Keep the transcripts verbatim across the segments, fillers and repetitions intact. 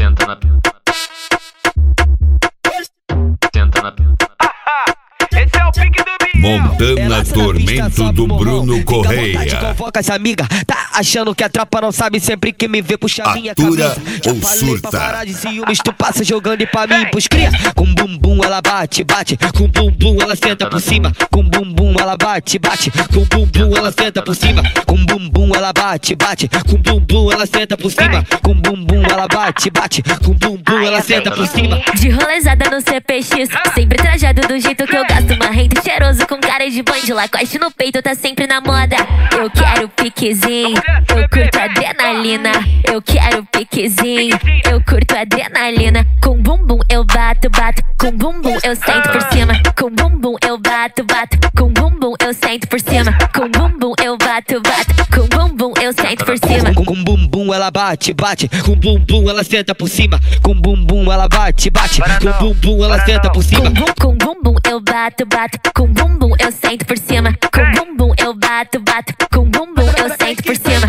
Senta na pinta. Senta na pinta. Esse é o pique do Biel. Montana Tormento do Bruno Correia. Convoca as amigas, tá achando que a tropa não sabe, sempre que me vê puxa minha Atura camisa. ou Já falei surta? pra parar de ciúmes, tu passa jogando e pra mim pros cria. Com bumbum ela bate, bate, com bumbum ela senta por cima. Com bumbum ela bate, bate, com bumbum ela senta por cima. Com bumbum ela bate, bate, com bumbum ela senta por cima. Com bumbum ela bate, bate, com bumbum ela senta por cima. De rolezada no C P X, sempre trajado do jeito que eu gasto. Marrento cheiroso com cara de banjo, Lacoste no peito tá sempre na moda. Eu quero piquezinho, eu curto adrenalina. Eu quero piquezinho, eu curto adrenalina. Com bumbum eu bato, bato, com bumbum eu sento por cima. Com bumbum eu bato, bato, com bumbum eu sento por cima. Com bumbum eu bato, bato, com bumbum eu sento por cima. Com, com bumbum ela bate, bate, com bumbum ela senta por cima. Com bumbum ela bate, bate, com bumbum ela senta por cima. Com bum, com bumbum eu bato, bato, com bumbum eu sento por cima. Com bumbum eu bato, bato, com bumbum eu sento por cima.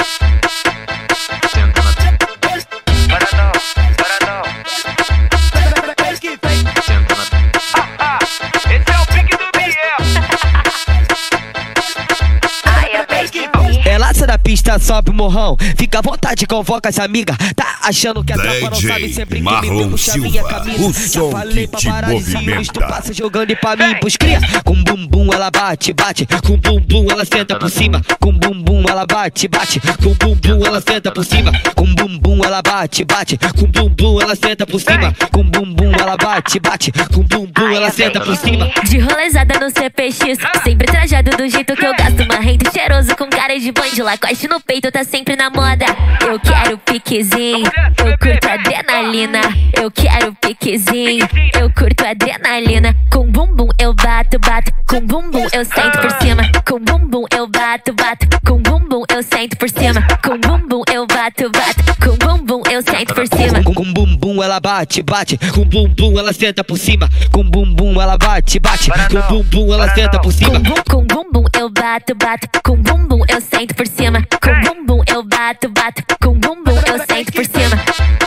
Senta na pinta. Para não, para não. Senta na pinta. Esse é o pique do Biel. Ai, eu Ela sai da pista, sobe o morrão, fica à vontade, convoca as amigas. Tá achando que a tropa não sabe, sempre que me Marlon vê puxa minha Silva, camisa. o Já som falei que pra te parar de ciúmes, tu movimenta. passa jogando e pra mim pros cria. Com bumbum ela bate, bate, com bumbum ela senta por cima. Com bumbum ela bate, bate, com bumbum ela senta por cima. Com bumbum ela bate, bate, com bumbum ela senta por cima. Com bumbum ela bate, bate, com bumbum ela senta por cima. De rolezada no C P X, sempre trajado do jeito que eu gasto. Marrento cheiroso com cara de banjo, Lacoste no peito tá sempre na moda. Eu quero piquezinho, eu curto adrenalina. Eu quero piquezinho, eu curto adrenalina. Com bumbum eu bato, bato, com bumbum eu sento por cima. Com bumbum eu bato, bato, com bumbum eu sento por cima. Com bumbum eu bato, bato, com bumbum eu sento por cima. Com, com bumbum ela bate, bate, com bumbum ela senta por cima. Com bumbum ela bate, bate, com bumbum ela senta por cima. Com bum, com bumbum eu bato, bato, com bumbum eu sento por cima. Com bumbum eu bato, bato, com bumbum eu sento por cima.